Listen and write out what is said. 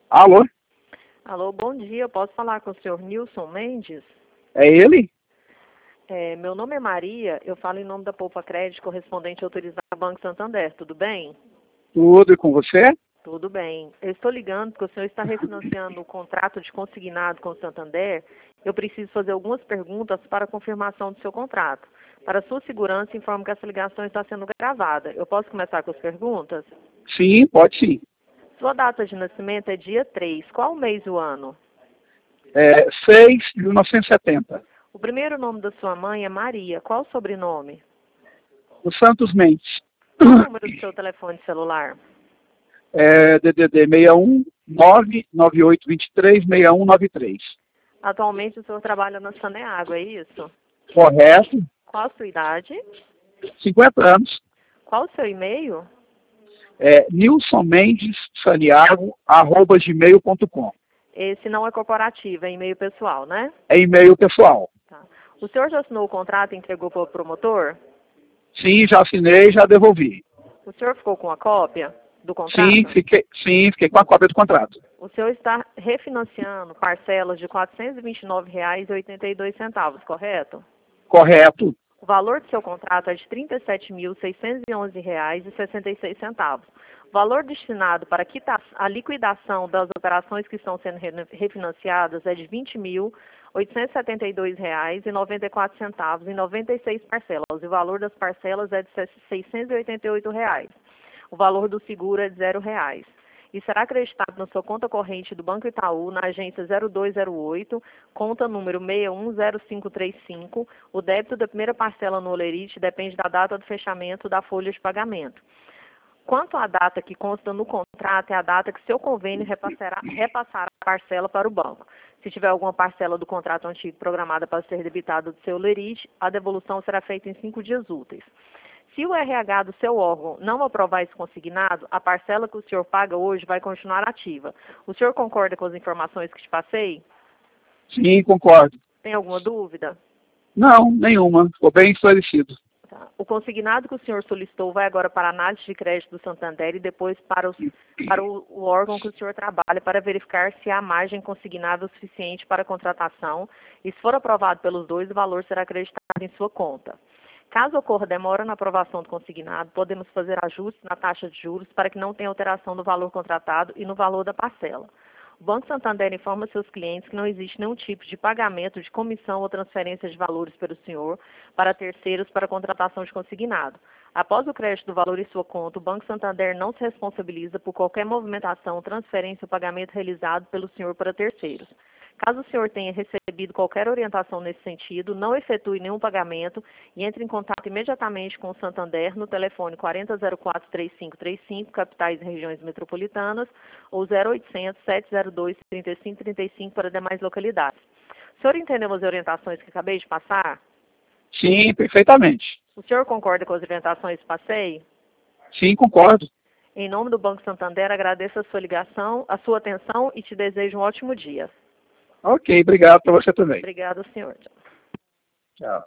Alô? Alô, bom dia. Eu posso falar com o senhor Nilson Mendes? É ele? Meu nome é Maria. Eu falo em nome da Poupa Crédito, correspondente autorizado ao Banco Santander. Tudo bem? Tudo e com você? Tudo bem. Eu estou ligando porque o senhor está refinanciando o contrato de consignado com o Santander. Eu preciso fazer algumas perguntas para a confirmação do seu contrato. Para sua segurança, informo que essa ligação está sendo gravada. Eu posso começar com as perguntas? Sim, pode sim. Sua data de nascimento é dia 3. Qual o mês e o ano? 6 de 1970. O primeiro nome da sua mãe é Maria. Qual o sobrenome? O Santos Mendes. Qual o número do seu telefone celular? DDD 61 99823 6193. Atualmente o senhor trabalha na Saneago, é isso? Correto? Qual a sua idade? 50 anos. Qual o seu e-mail? nilsonmendessaniago@gmail.com. Esse não é corporativo, é e-mail pessoal, né? É e-mail pessoal. Tá. O senhor já assinou o contrato e entregou para o promotor? Sim, já assinei e já devolvi. O senhor ficou com a cópia do contrato? Fiquei com a cópia do contrato. O senhor está refinanciando parcelas de R$ 429,82, correto? Correto? O valor do seu contrato é de R$ 37.611,66. O valor destinado para a liquidação das operações que estão sendo refinanciadas é de R$ 20.872,94 em 96 parcelas. E o valor das parcelas é de R$ 688. O valor do seguro é de R$ 0. E será acreditado na sua conta corrente do Banco Itaú, na agência 0208, conta número 610535. O débito da primeira parcela no Olerite depende da data do fechamento da folha de pagamento. Quanto à data que consta no contrato, é a data que seu convênio repassará a parcela para o banco. Se tiver alguma parcela do contrato antigo programada para ser debitada do seu Olerite, a devolução será feita em 5 dias úteis. Se o RH do seu órgão não aprovar esse consignado, a parcela que o senhor paga hoje vai continuar ativa. O senhor concorda com as informações que te passei? Sim, concordo. Tem alguma dúvida? Não, nenhuma. Ficou bem esclarecido. Tá. O consignado que o senhor solicitou vai agora para a análise de crédito do Santander e depois para o órgão que o senhor trabalha para verificar se há margem consignável suficiente para a contratação e, se for aprovado pelos dois, o valor será acreditado em sua conta. Caso ocorra demora na aprovação do consignado, podemos fazer ajustes na taxa de juros para que não tenha alteração no valor contratado e no valor da parcela. O Banco Santander informa seus clientes que não existe nenhum tipo de pagamento de comissão ou transferência de valores pelo senhor para terceiros para contratação de consignado. Após o crédito do valor em sua conta, o Banco Santander não se responsabiliza por qualquer movimentação, transferência ou pagamento realizado pelo senhor para terceiros. Caso o senhor tenha recebido qualquer orientação nesse sentido, não efetue nenhum pagamento e entre em contato imediatamente com o Santander no telefone 4004-3535, capitais e regiões metropolitanas, ou 0800-702-3535 para demais localidades. O senhor entendeu as orientações que acabei de passar? Sim, perfeitamente. O senhor concorda com as orientações que passei? Sim, concordo. Em nome do Banco Santander, agradeço a sua ligação, a sua atenção e te desejo um ótimo dia. Ok, obrigado para você também. Obrigada, senhor. Tchau.